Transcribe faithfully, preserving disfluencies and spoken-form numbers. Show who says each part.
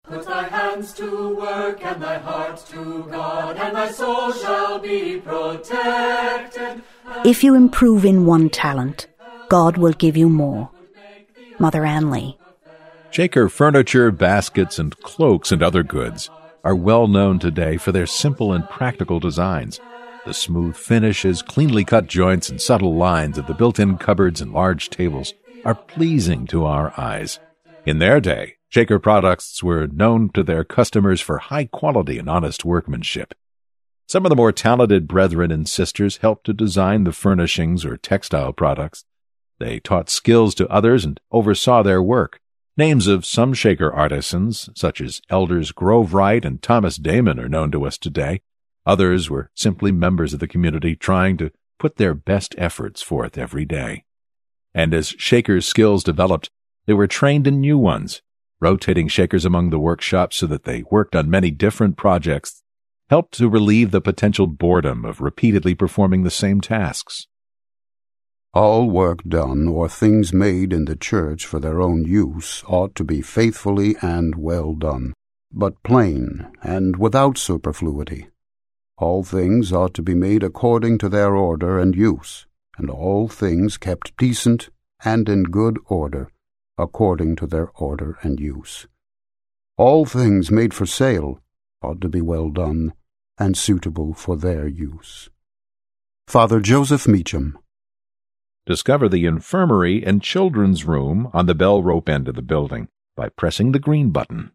Speaker 1: Put thy hands to work and thy heart to God, and thy soul shall be protected.
Speaker 2: If you improve in one talent, God will give you more. Mother Ann Lee.
Speaker 3: Shaker furniture, baskets, and cloaks and other goods are well known today for their simple and practical designs. The smooth finishes, cleanly cut joints, and subtle lines of the built-in cupboards and large tables are pleasing to our eyes. In their day, Shaker products were known to their customers for high quality and honest workmanship. Some of the more talented brethren and sisters helped to design the furnishings or textile products. They taught skills to others and oversaw their work. Names of some Shaker artisans, such as Elders Grove Wright and Thomas Damon, are known to us today. Others were simply members of the community trying to put their best efforts forth every day. And as Shaker's skills developed, they were trained in new ones. Rotating Shakers among the workshops so that they worked on many different projects helped to relieve the potential boredom of repeatedly performing the same tasks.
Speaker 4: All work done or things made in the church for their own use ought to be faithfully and well done, but plain and without superfluity. All things ought to be made according to their order and use, and all things kept decent and in good order, according to their order and use. All things made for sale ought to be well done and suitable for their use. Father Joseph Meacham.
Speaker 3: Discover the infirmary and children's room on the bell rope end of the building by pressing the green button.